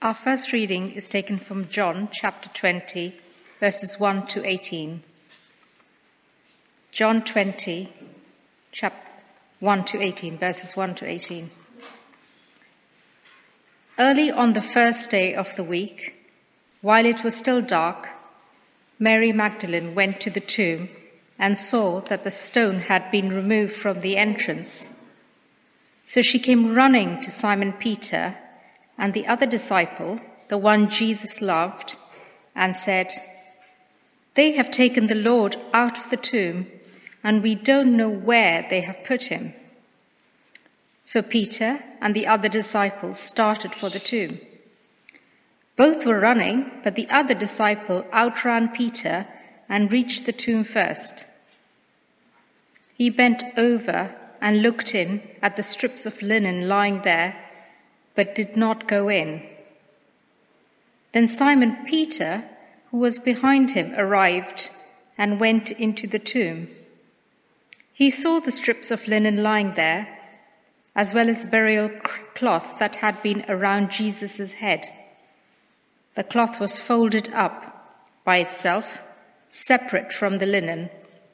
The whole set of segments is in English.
Our first reading is taken from John chapter 20, verses 1 to 18. John 20, 1 to 18, verses 1 to 18. Early on the first day of the week, while it was still dark, Mary Magdalene went to the tomb and saw that the stone had been removed from the entrance. So she came running to Simon Peter and the other disciple, the one Jesus loved, and said, "They have taken the Lord out of the tomb, and we don't know where they have put him." So Peter and the other disciple started for the tomb. Both were running, but the other disciple outran Peter and reached the tomb first. He bent over and looked in at the strips of linen lying there, but did not go in. Then Simon Peter, who was behind him, arrived and went into the tomb. He saw the strips of linen lying there, as well as the burial cloth that had been around Jesus' head. The cloth was folded up by itself, separate from the linen.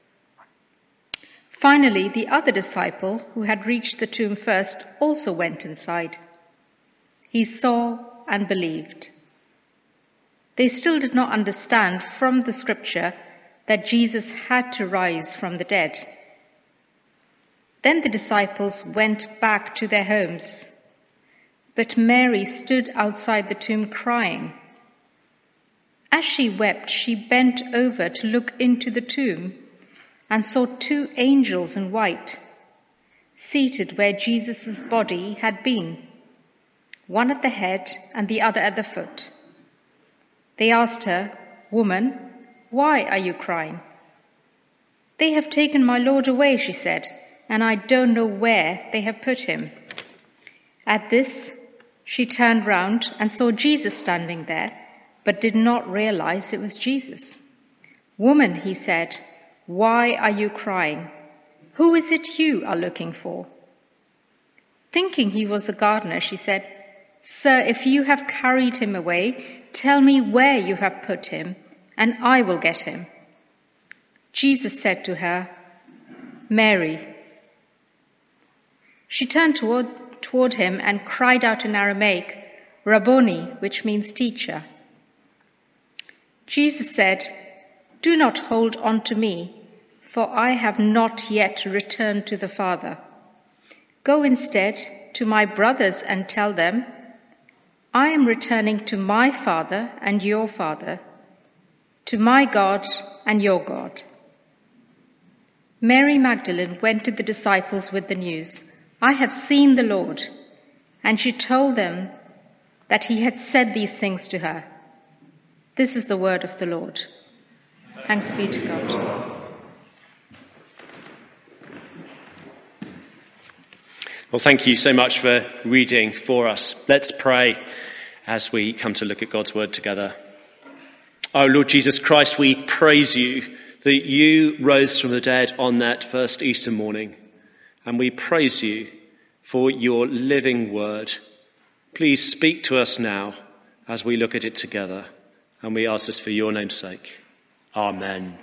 Finally, the other disciple, who had reached the tomb first, also went inside. He saw and believed. They still did not understand from the scripture that Jesus had to rise from the dead. Then the disciples went back to their homes, but Mary stood outside the tomb crying. As she wept, she bent over to look into the tomb and saw two angels in white, seated where Jesus' body had been, one at the head and the other at the foot. They asked her, "Woman, why are you crying?" "They have taken my Lord away," she said, "and I don't know where they have put him." At this, she turned round and saw Jesus standing there, but did not realize it was Jesus. "Woman," he said, "why are you crying? Who is it you are looking for?" Thinking he was the gardener, she said, "Sir, if you have carried him away, tell me where you have put him, and I will get him." Jesus said to her, "Mary." She turned toward him and cried out in Aramaic, "Rabboni," which means teacher. Jesus said, "Do not hold on to me, for I have not yet returned to the Father. Go instead to my brothers and tell them, I am returning to my Father and your Father, to my God and your God." Mary Magdalene went to the disciples with the news, "I have seen the Lord," and she told them that he had said these things to her. This is the word of the Lord. Thanks be to God. Well, thank you so much for reading for us. Let's pray as we come to look at God's word together. Oh, Lord Jesus Christ, we praise you that you rose from the dead on that first Easter morning, and we praise you for your living word. Please speak to us now as we look at it together, and we ask this for your name's sake. Amen.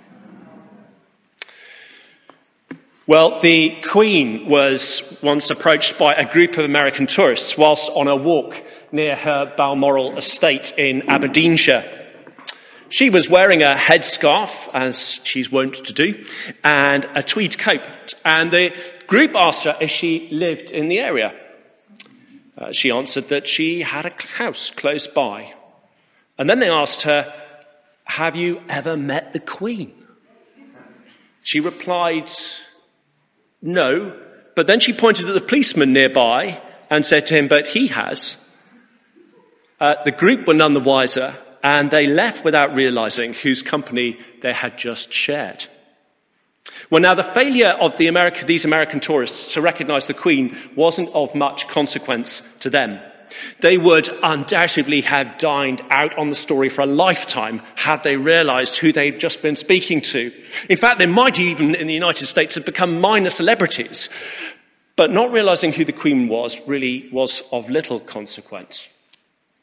Well, the Queen was once approached by a group of American tourists whilst on a walk near her Balmoral estate in Aberdeenshire. She was wearing a headscarf, as she's wont to do, and a tweed coat, and the group asked her if she lived in the area. She answered that she had a house close by. And then they asked her, "Have you ever met the Queen?" She replied, "No," but then she pointed at the policeman nearby and said to him, "But he has." The group were none the wiser, and they left without realizing whose company they had just shared. Well, now, the failure of these American tourists to recognize the Queen wasn't of much consequence to them. They would undoubtedly have dined out on the story for a lifetime had they realized who they'd just been speaking to. In fact, they might even, in the United States, have become minor celebrities. But not realizing who the Queen was really was of little consequence.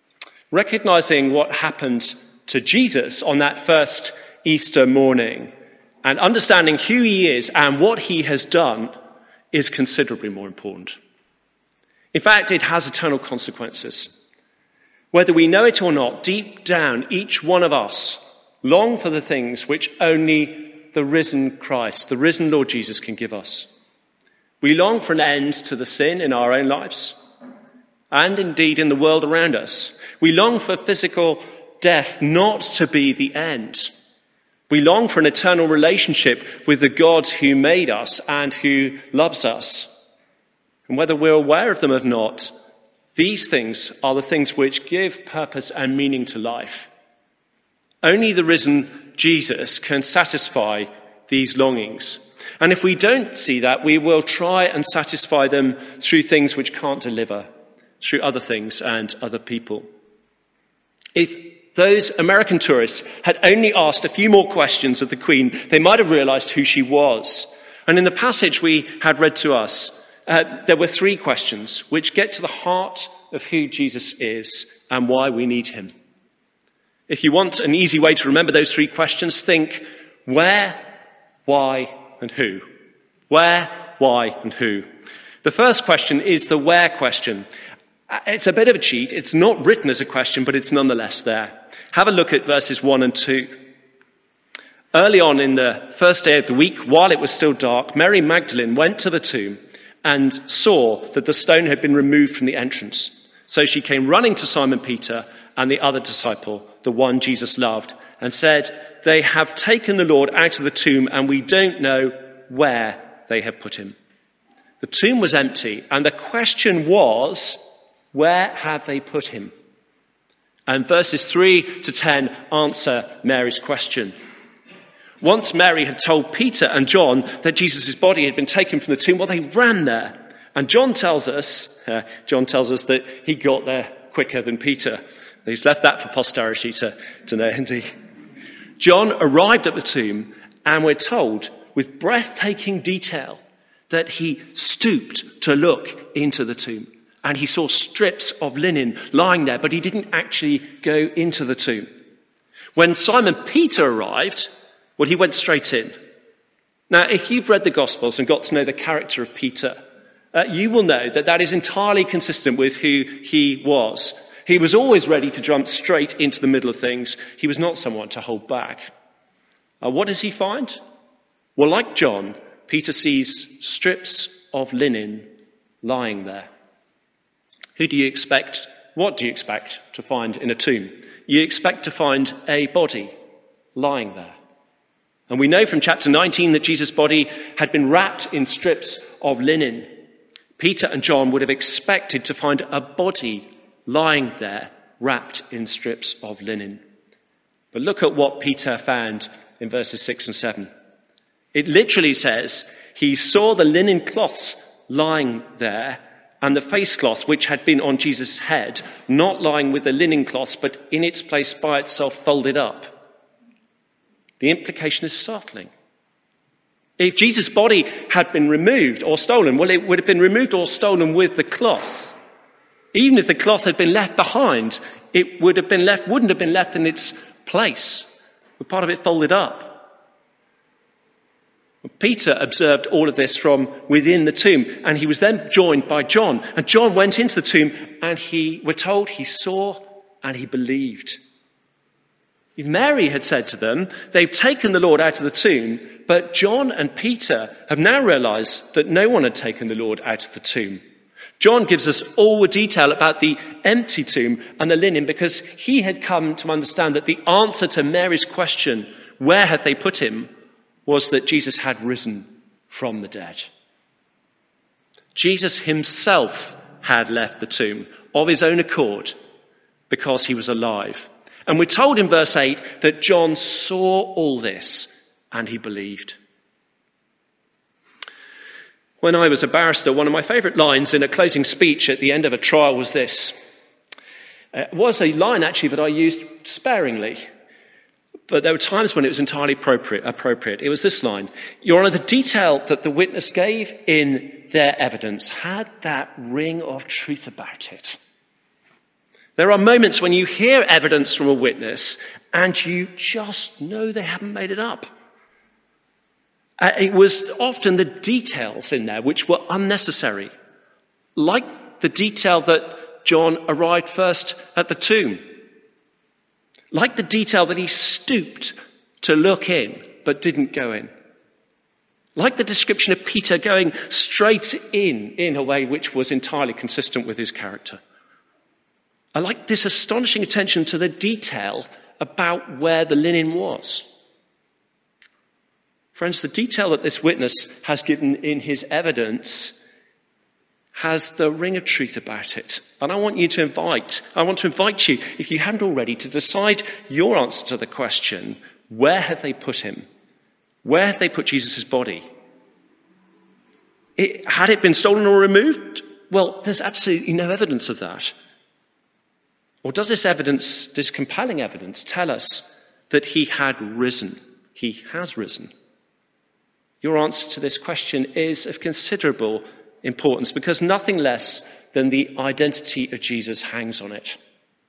Recognizing what happened to Jesus on that first Easter morning and understanding who he is and what he has done is considerably more important. In fact, it has eternal consequences. Whether we know it or not, deep down, each one of us long for the things which only the risen Christ, the risen Lord Jesus, can give us. We long for an end to the sin in our own lives and indeed in the world around us. We long for physical death not to be the end. We long for an eternal relationship with the God who made us and who loves us. And whether we're aware of them or not, these things are the things which give purpose and meaning to life. Only the risen Jesus can satisfy these longings. And if we don't see that, we will try and satisfy them through things which can't deliver, through other things and other people. If those American tourists had only asked a few more questions of the Queen, they might have realized who she was. And in the passage we had read to us, there were 3 questions which get to the heart of who Jesus is and why we need him. If you want an easy way to remember those 3 questions, think where, why, and who. Where, why, and who. The first question is the where question. It's a bit of a cheat. It's not written as a question, but it's nonetheless there. Have a look at verses 1 and 2. Early on in the first day of the week, while it was still dark, Mary Magdalene went to the tomb and saw that the stone had been removed from the entrance. So she came running to Simon Peter and the other disciple, the one Jesus loved, and said, "They have taken the Lord out of the tomb, and we don't know where they have put him." The tomb was empty, and the question was, where have they put him? And verses 3 to 10 answer Mary's question. Once Mary had told Peter and John that Jesus' body had been taken from the tomb, well, they ran there. And John tells us that he got there quicker than Peter. He's left that for posterity to know, indeed. John arrived at the tomb, and we're told with breathtaking detail that he stooped to look into the tomb. And he saw strips of linen lying there, but he didn't actually go into the tomb. When Simon Peter arrived, well, he went straight in. Now, if you've read the Gospels and got to know the character of Peter, you will know that that is entirely consistent with who he was. He was always ready to jump straight into the middle of things. He was not someone to hold back. What does he find? Well, like John, Peter sees strips of linen lying there. What do you expect to find in a tomb? You expect to find a body lying there. And we know from chapter 19 that Jesus' body had been wrapped in strips of linen. Peter and John would have expected to find a body lying there, wrapped in strips of linen. But look at what Peter found in verses 6 and 7. It literally says, he saw the linen cloths lying there, and the face cloth which had been on Jesus' head, not lying with the linen cloths, but in its place by itself folded up. The implication is startling. If Jesus' body had been removed or stolen, well, it would have been removed or stolen with the cloth. Even if the cloth had been left behind, it wouldn't have been left in its place, with part of it folded up. Peter observed all of this from within the tomb, and he was then joined by John. And John went into the tomb, and we're told he saw and he believed. Mary had said to them, they've taken the Lord out of the tomb, but John and Peter have now realized that no one had taken the Lord out of the tomb. John gives us all the detail about the empty tomb and the linen because he had come to understand that the answer to Mary's question, where had they put him, was that Jesus had risen from the dead. Jesus himself had left the tomb of his own accord because he was alive. And we're told in verse 8 that John saw all this and he believed. When I was a barrister, one of my favourite lines in a closing speech at the end of a trial was this. It was a line actually that I used sparingly, but there were times when it was entirely appropriate. It was this line: Your Honour, the detail that the witness gave in their evidence had that ring of truth about it. There are moments when you hear evidence from a witness and you just know they haven't made it up. It was often the details in there which were unnecessary, like the detail that John arrived first at the tomb, like the detail that he stooped to look in but didn't go in, like the description of Peter going straight in a way which was entirely consistent with his character. I like this astonishing attention to the detail about where the linen was. Friends, the detail that this witness has given in his evidence has the ring of truth about it. And I want to invite you, if you hadn't already, to decide your answer to the question, where have they put him? Where have they put Jesus' body? Had it been stolen or removed? Well, there's absolutely no evidence of that. Or does this compelling evidence, tell us that he had risen? He has risen. Your answer to this question is of considerable importance because nothing less than the identity of Jesus hangs on it.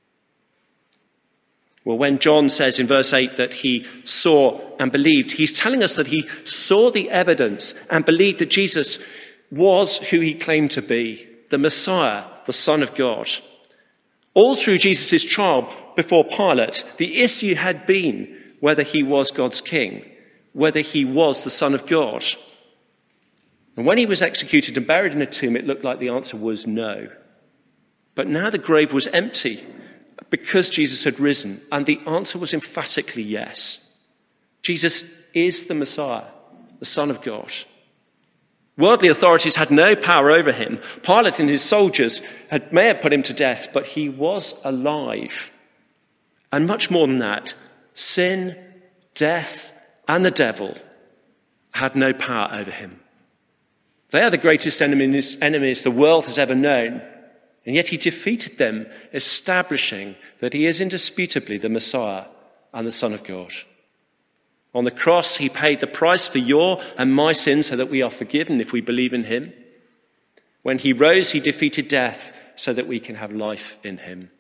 Well, when John says in verse 8 that he saw and believed, he's telling us that he saw the evidence and believed that Jesus was who he claimed to be, the Messiah, the Son of God. All through Jesus' trial before Pilate, the issue had been whether he was God's king, whether he was the Son of God. And when he was executed and buried in a tomb, it looked like the answer was no. But now the grave was empty because Jesus had risen, and the answer was emphatically yes. Jesus is the Messiah, the Son of God. Worldly authorities had no power over him. Pilate and his soldiers may have put him to death, but he was alive. And much more than that, sin, death, and the devil had no power over him. They are the greatest enemies the world has ever known. And yet he defeated them, establishing that he is indisputably the Messiah and the Son of God. On the cross, he paid the price for your and my sins so that we are forgiven if we believe in him. When he rose, he defeated death so that we can have life in him.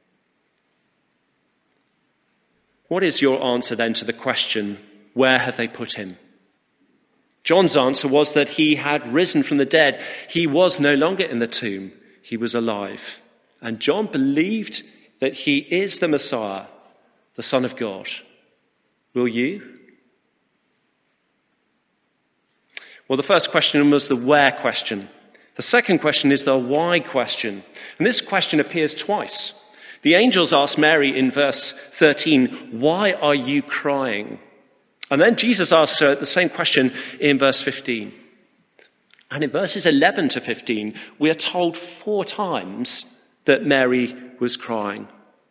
What is your answer then to the question, where have they put him? John's answer was that he had risen from the dead. He was no longer in the tomb. He was alive. And John believed that he is the Messiah, the Son of God. Will you? Well, the first question was the where question. The second question is the why question. And this question appears twice. The angels asked Mary in verse 13, "Why are you crying?" And then Jesus asks her the same question in verse 15. And in verses 11 to 15, we are told 4 times that Mary was crying.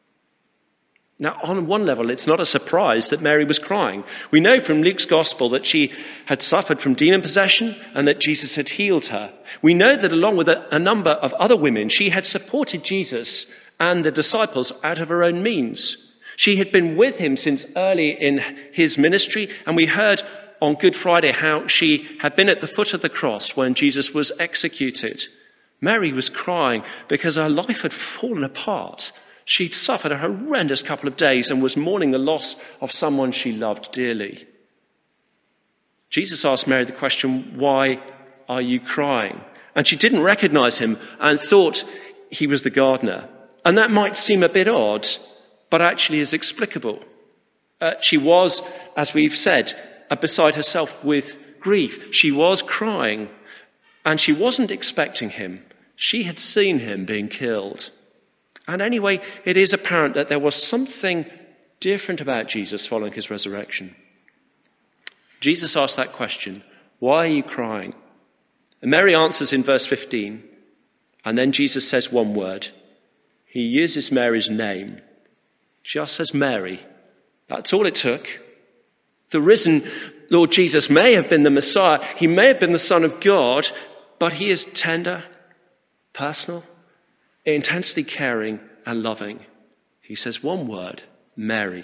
Now, on one level, it's not a surprise that Mary was crying. We know from Luke's gospel that she had suffered from demon possession and that Jesus had healed her. We know that along with a number of other women, she had supported Jesus and the disciples out of her own means. She had been with him since early in his ministry, and we heard on Good Friday how she had been at the foot of the cross when Jesus was executed. Mary was crying because her life had fallen apart. She'd suffered a horrendous couple of days and was mourning the loss of someone she loved dearly. Jesus asked Mary the question, "Why are you crying?" And she didn't recognize him and thought he was the gardener. And that might seem a bit odd, but actually is explicable. She was, as we've said, beside herself with grief. She was crying, and she wasn't expecting him. She had seen him being killed. And anyway, it is apparent that there was something different about Jesus following his resurrection. Jesus asked that question, "Why are you crying?" And Mary answers in verse 15, and then Jesus says one word. He uses Mary's name, just as Mary. That's all it took. The risen Lord Jesus may have been the Messiah. He may have been the Son of God, but he is tender, personal, intensely caring and loving. He says one word, Mary.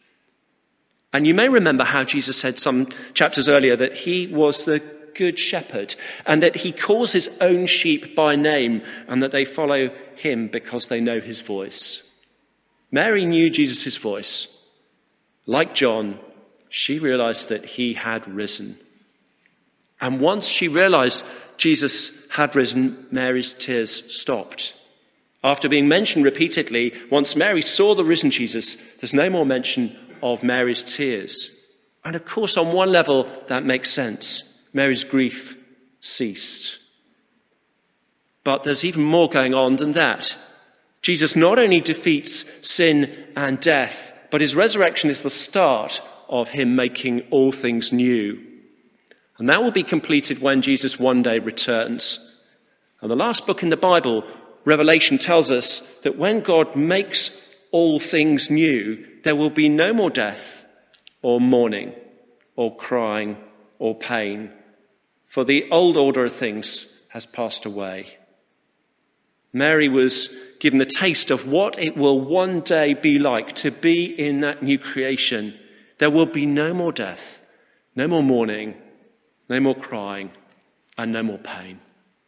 And you may remember how Jesus said some chapters earlier that he was the good shepherd and that he calls his own sheep by name and that they follow him because they know his voice. Mary knew Jesus' voice. Like John, she realized that he had risen. And once she realized Jesus had risen, Mary's tears stopped. After being mentioned repeatedly, once Mary saw the risen Jesus, there's no more mention of Mary's tears. And of course, on one level, that makes sense. Mary's grief ceased. But there's even more going on than that. Jesus not only defeats sin and death, but his resurrection is the start of him making all things new. And that will be completed when Jesus one day returns. And the last book in the Bible, Revelation, tells us that when God makes all things new, there will be no more death or mourning or crying or pain, for the old order of things has passed away. Mary was given a taste of what it will one day be like to be in that new creation. There will be no more death, no more mourning, no more crying, and no more pain.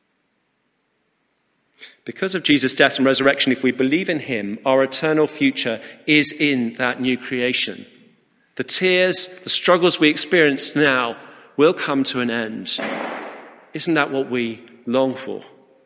Because of Jesus' death and resurrection, if we believe in him, our eternal future is in that new creation. The tears, the struggles we experience now will come to an end. Isn't that what we long for?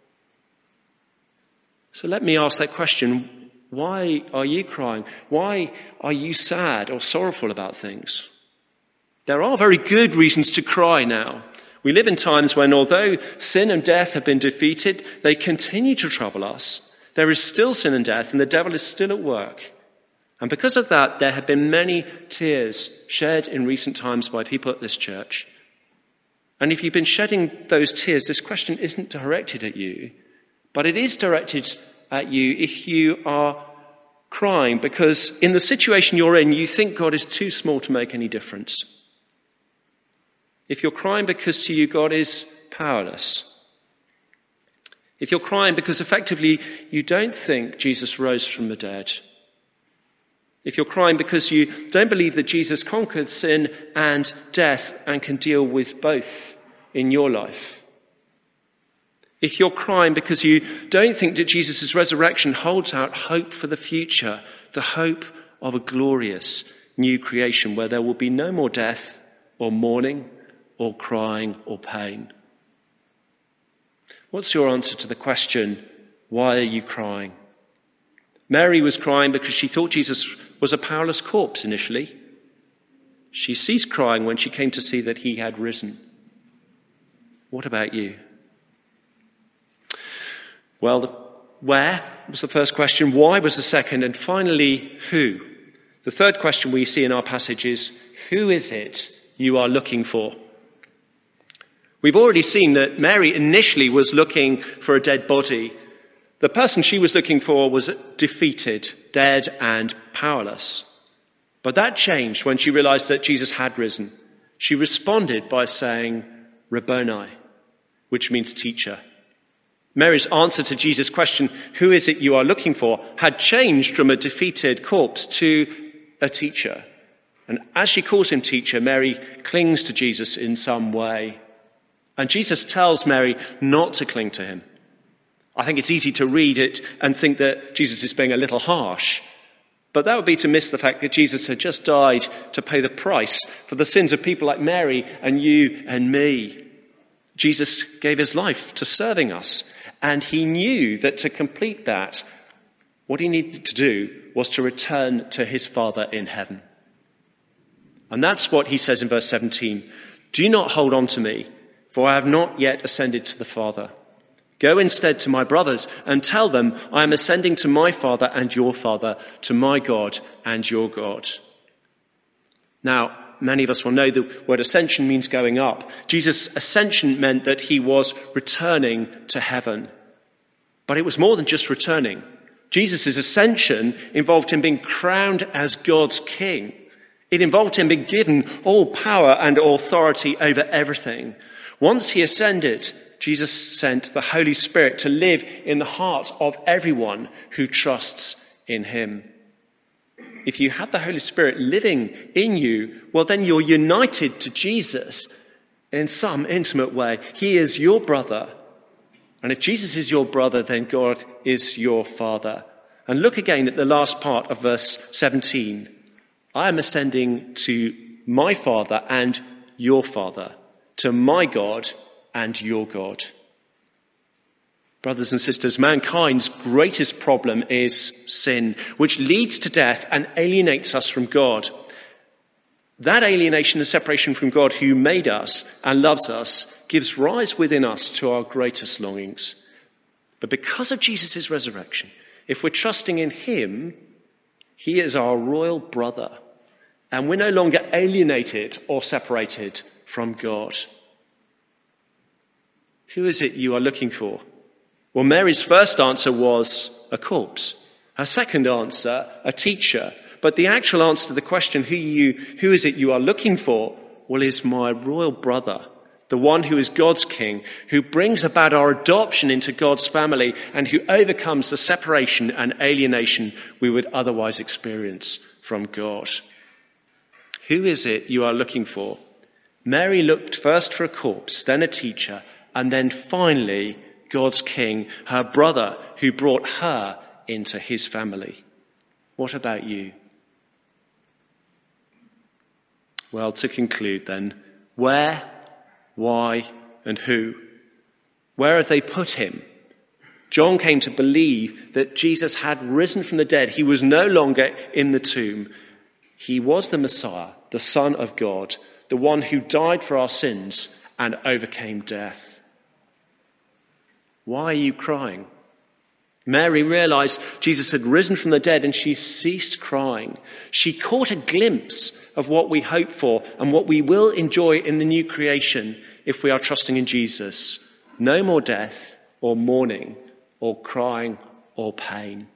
So let me ask that question. Why are you crying? Why are you sad or sorrowful about things? There are very good reasons to cry now. We live in times when, although sin and death have been defeated, they continue to trouble us. There is still sin and death, and the devil is still at work. And because of that, there have been many tears shed in recent times by people at this church. And if you've been shedding those tears, this question isn't directed at you, but it is directed at you if you are crying because in the situation you're in, you think God is too small to make any difference. If you're crying because to you God is powerless. If you're crying because effectively you don't think Jesus rose from the dead. If you're crying because you don't believe that Jesus conquered sin and death and can deal with both in your life. If you're crying because you don't think that Jesus' resurrection holds out hope for the future, the hope of a glorious new creation where there will be no more death or mourning or crying or pain. What's your answer to the question, why are you crying? Mary was crying because she thought Jesus was a powerless corpse initially. She ceased crying when she came to see that he had risen. What about you? Well, where was the first question, why was the second, and finally, who? The third question we see in our passage is, who is it you are looking for? We've already seen that Mary initially was looking for a dead body. The person she was looking for was defeated, dead and powerless. But that changed when she realized that Jesus had risen. She responded by saying, Rabboni, which means teacher. Mary's answer to Jesus' question, who is it you are looking for, had changed from a defeated corpse to a teacher. And as she calls him teacher, Mary clings to Jesus in some way. And Jesus tells Mary not to cling to him. I think it's easy to read it and think that Jesus is being a little harsh. But that would be to miss the fact that Jesus had just died to pay the price for the sins of people like Mary and you and me. Jesus gave his life to serving us. And he knew that to complete that, what he needed to do was to return to his Father in heaven. And that's what he says in verse 17. Do not hold on to me, for I have not yet ascended to the Father. Go instead to my brothers and tell them I am ascending to my Father and your Father, to my God and your God. Now, many of us will know the word ascension means going up. Jesus' ascension meant that he was returning to heaven. But it was more than just returning. Jesus' ascension involved him being crowned as God's king. It involved him being given all power and authority over everything. Once he ascended, Jesus sent the Holy Spirit to live in the heart of everyone who trusts in him. If you have the Holy Spirit living in you, well, then you're united to Jesus in some intimate way. He is your brother. And if Jesus is your brother, then God is your Father. And look again at the last part of verse 17. I am ascending to my Father and your Father, to my God and your God. Brothers and sisters, mankind's greatest problem is sin, which leads to death and alienates us from God. That alienation and separation from God, who made us and loves us, gives rise within us to our greatest longings. But because of Jesus' resurrection, if we're trusting in him, he is our royal brother, and we're no longer alienated or separated from God. Who is it you are looking for? Well, Mary's first answer was a corpse. Her second answer, a teacher. But the actual answer to the question, who is it you are looking for? Well, is my royal brother, the one who is God's king, who brings about our adoption into God's family and who overcomes the separation and alienation we would otherwise experience from God. Who is it you are looking for? Mary looked first for a corpse, then a teacher, and then finally God's king, her brother, who brought her into his family. What about you? Well, to conclude then, where, why, and who? Where have they put him? John came to believe that Jesus had risen from the dead. He was no longer in the tomb. He was the Messiah, the Son of God, the one who died for our sins and overcame death. Why are you crying? Mary realized Jesus had risen from the dead and she ceased crying. She caught a glimpse of what we hope for and what we will enjoy in the new creation if we are trusting in Jesus. No more death or mourning or crying or pain.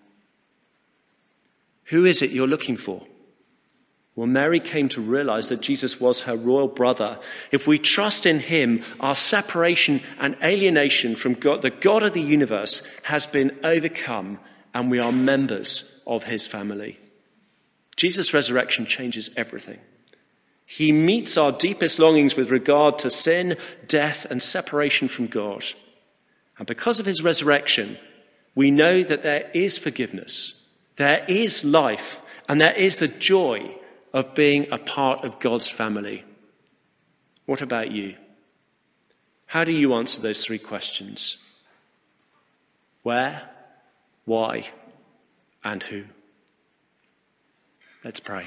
Who is it you're looking for? Well, Mary came to realize that Jesus was her royal brother. If we trust in him, our separation and alienation from God, the God of the universe, has been overcome and we are members of his family. Jesus' resurrection changes everything. He meets our deepest longings with regard to sin, death, and separation from God. And because of his resurrection, we know that there is forgiveness, there is life, and there is the joy of being a part of God's family. What about you? How do you answer those three questions? Where, why, and who? Let's pray.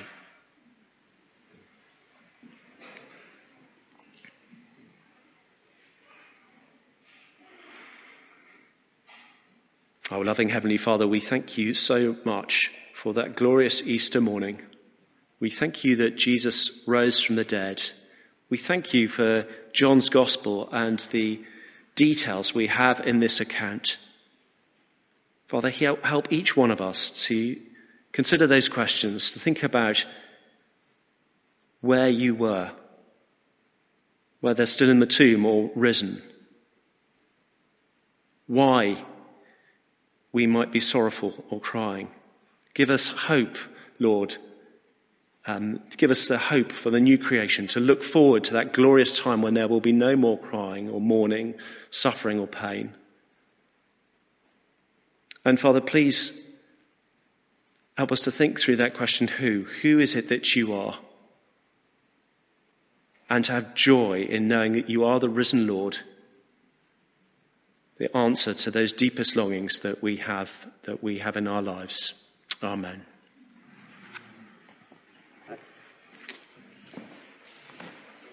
Our loving Heavenly Father, we thank you so much for that glorious Easter morning. We thank you that Jesus rose from the dead. We thank you for John's Gospel and the details we have in this account. Father, help each one of us to consider those questions, to think about where you were, whether still in the tomb or risen. Why we might be sorrowful or crying. Give us hope, Lord. Give us the hope for the new creation, to look forward to that glorious time when there will be no more crying or mourning, suffering or pain. And Father, please help us to think through that question, who? Who is it that you are? And to have joy in knowing that you are the risen Lord, the answer to those deepest longings that we have in our lives. Amen.